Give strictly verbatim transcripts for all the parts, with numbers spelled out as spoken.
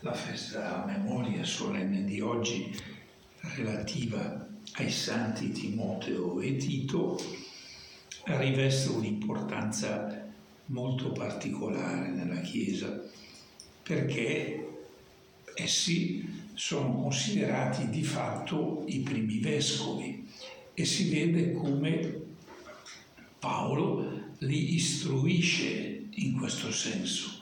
la festa a memoria solenne di oggi relativa ai santi Timoteo e Tito riveste un'importanza molto particolare nella Chiesa, perché essi sono considerati di fatto i primi vescovi e si vede come Paolo li istruisce in questo senso.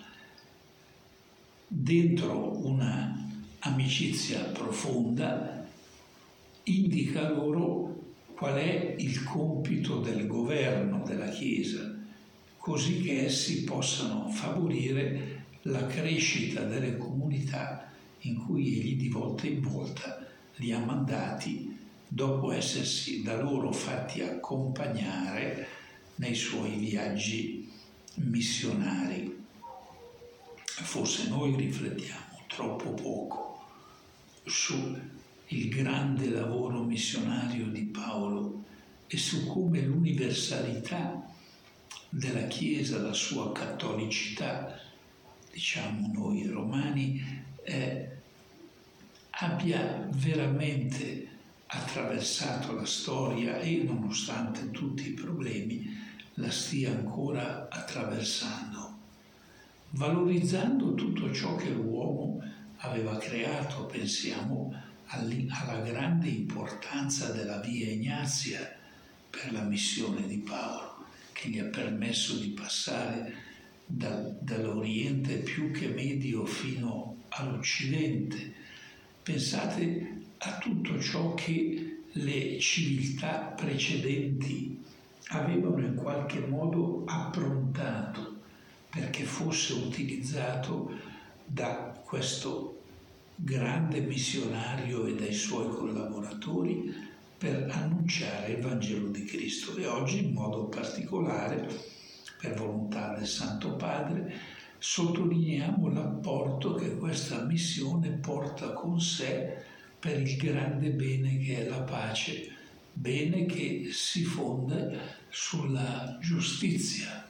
Dentro una amicizia profonda indica loro qual è il compito del governo della Chiesa, così che essi possano favorire la crescita delle comunità in cui egli di volta in volta li ha mandati dopo essersi da loro fatti accompagnare nei suoi viaggi missionari. Forse noi riflettiamo troppo poco su il grande lavoro missionario di Paolo e su come l'universalità della Chiesa, la sua cattolicità, diciamo noi romani, eh, abbia veramente attraversato la storia e, nonostante tutti i problemi, la stia ancora attraversando, valorizzando tutto ciò che l'uomo aveva creato. Pensiamo alla grande importanza della via Ignazia per la missione di Paolo, che gli ha permesso di passare dal, dall'Oriente più che medio fino all'Occidente. Pensate a tutto ciò che le civiltà precedenti avevano in qualche modo approntato perché fosse utilizzato da questo grande missionario e dai suoi collaboratori per annunciare il Vangelo di Cristo. E oggi, in modo particolare, per volontà del Santo Padre, sottolineiamo l'apporto che questa missione porta con sé per il grande bene che è la pace, bene che si fonda sulla giustizia.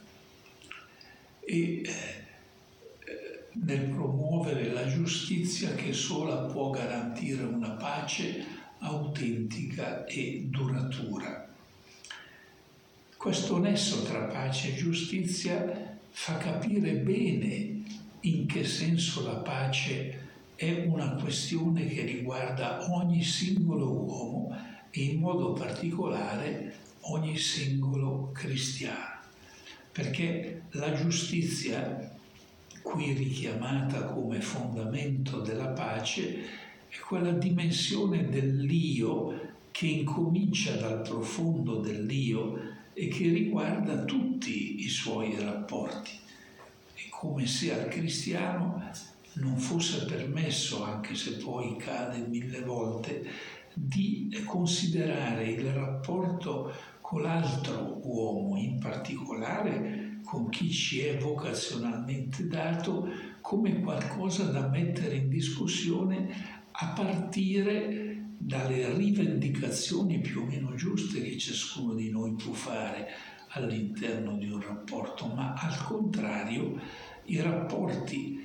E eh, nel promuovere la giustizia che sola può garantire una pace autentica e duratura. Questo nesso tra pace e giustizia fa capire bene in che senso la pace è una questione che riguarda ogni singolo uomo e in modo particolare ogni singolo cristiano. Perché la giustizia, qui richiamata come fondamento della pace, è quella dimensione dell'io che incomincia dal profondo dell'io e che riguarda tutti i suoi rapporti. È come se al cristiano non fosse permesso, anche se poi cade mille volte, di considerare il rapporto con l'altro uomo, in particolare con chi ci è vocazionalmente dato, come qualcosa da mettere in discussione a partire dalle rivendicazioni più o meno giuste che ciascuno di noi può fare all'interno di un rapporto, ma al contrario i rapporti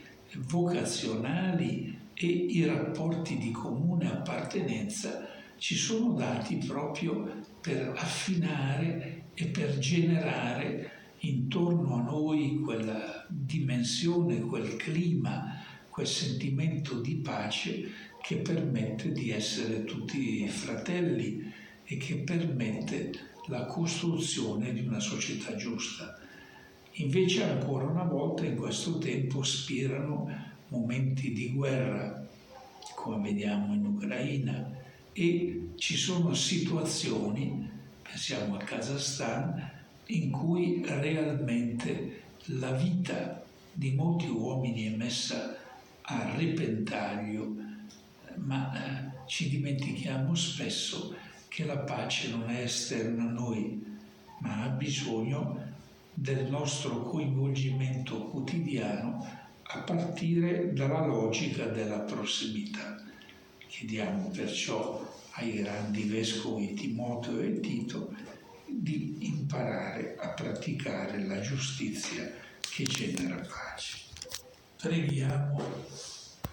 vocazionali e i rapporti di comune appartenenza ci sono dati proprio per affinare e per generare intorno a noi quella dimensione, quel clima, quel sentimento di pace che permette di essere tutti fratelli e che permette la costruzione di una società giusta. Invece ancora una volta in questo tempo spirano momenti di guerra, come vediamo in Ucraina, e ci sono situazioni, pensiamo al Kazakistan, in cui realmente la vita di molti uomini è messa a repentaglio, ma eh, ci dimentichiamo spesso che la pace non è esterna a noi, ma ha bisogno del nostro coinvolgimento quotidiano a partire dalla logica della prossimità. Chiediamo perciò ai grandi vescovi Timoteo e Tito di imparare a praticare la giustizia che genera pace. Preghiamo.